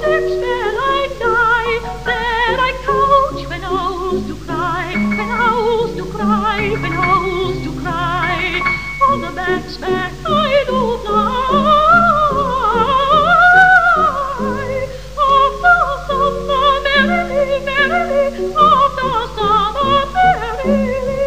steps where I lie, there I couch when owls do cry, when owls do cry, when owls do cry. On the banks where I do fly, of the summer merrily, merrily, of the summer merrily.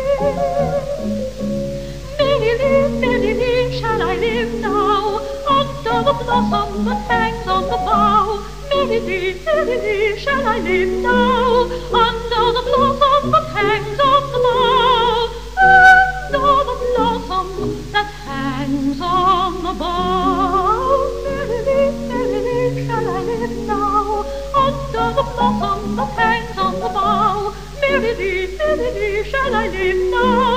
Merrily, merrily shall I live now, under the blossom that hangs on the bough. Merrily, merrily shall I live now, under the blossom that hangs on the bough. Under the blossom that hangs on the bough. Merrily, merrily shall I live now, under the blossom that hangs on the bough. Merrily, merrily shall I live now.